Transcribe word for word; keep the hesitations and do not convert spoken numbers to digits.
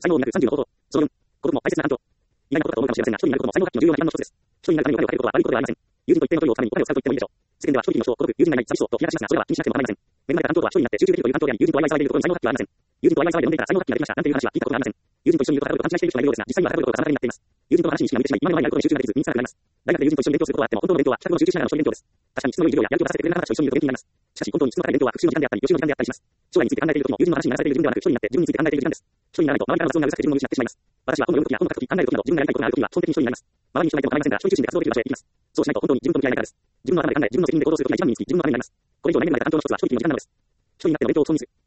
才能を磨くさんじゅうの方法。そのよん、孤独も大切な反響。意外なことだと思うかもしれませんが、一人になることも才能発揮の重要な基盤の一つです。一人になるためにお金をかけることは悪いことではありません。友人と一定の距離を置くためにお金を使うと言ってもいいでしょう。世間では一人の人、孤独、友人がいない、寂しそうと言いがちですが、それは気にしなくても構いません。恵まれた環境とは一人になって集中できるという環境であり、友人とワイワイ騒いでいるところに才能発揮はありません。友人とワイワイ騒いで飲んでいたら才能発揮ができましたなんていう話は聞いたことがありません。友人と一緒にいると高ぶると勘違いしている人がいるようですが、実際には高ぶることが妨げになっています。友人との話に意識が向いてしまい、今のままになることに集中ができず、身につかなくなります。大学で友人と一緒に勉強することはあっても、本当の勉強は帰宅後の集中しながらの一人勉強です。確かに質の良い授業ややる気を出させてくれる仲間たちと一緒にいると元気になります。しかし本当に質の高い勉強は復習の時間であったり、予習の時間であったりします。将来について考えている時も友人の話に流されている自分ではなく、一人になって自分について考えている時間です。一人にならないと周りからの発音がうるさくて自分も見失ってしまいます。私は本を読む時や本を書く時、考える時など自分がやりたいことがある時は基本的に一人になります。周りに人がいても構いませんが、一人中心で活動できる場所へ行きます。そうしないと本当に自分と向き合えないからです。自分の頭で考え、自分の責任で行動する時が一番身につき、自分のためになります。これ以上悩みがいた環境の一つは一人きりの時間なのです。一人になっての勉強を基本にする。